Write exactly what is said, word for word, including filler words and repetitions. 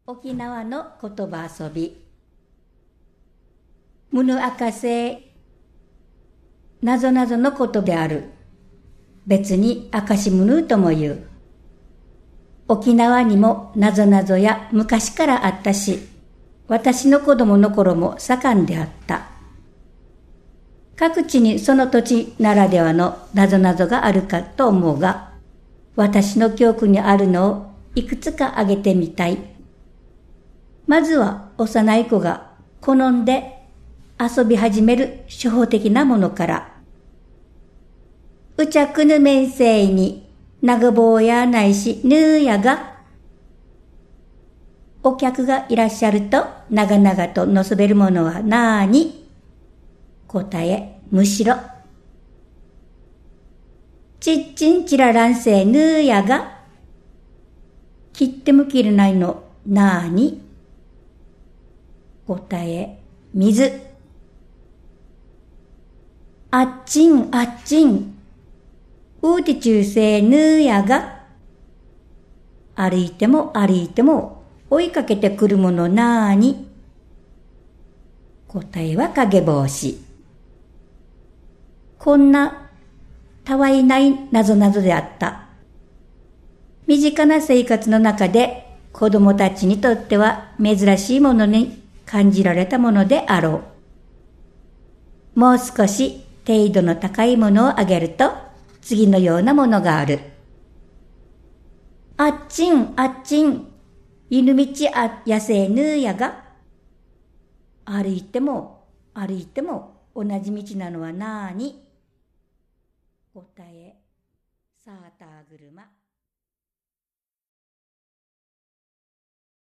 沖縄の言葉遊び。むぬあかせ、なぞなぞのことである。別にあかしむぬとも言う。沖縄にもなぞなぞや昔からあったし、私の子供の頃も盛んであった。各地にその土地ならではのなぞなぞがあるかと思うが、私の記憶にあるのをいくつか挙げてみたい。まずは幼い子が好んで遊び始める初歩的なものから。うちゃくぬめんせいに長坊やないしぬーやが、お客がいらっしゃると長々とのすべるものはなーに？答え、むしろ。ちっちんちららんせいぬーやが、切っても切れないのなーに？答え、水。あっちんあっちん、うてちゅうせいぬーやが、歩いても歩いても追いかけてくるものなーに？答えは影帽子。こんなたわいないなぞなぞであった。身近な生活の中で子供たちにとっては珍しいものに感じられたものであろう。もう少し程度の高いものをあげると次のようなものがある。あっちんあっちん、犬道あやせぬーやが、歩いても歩いても同じ道なのはなーに？答え、サーター車。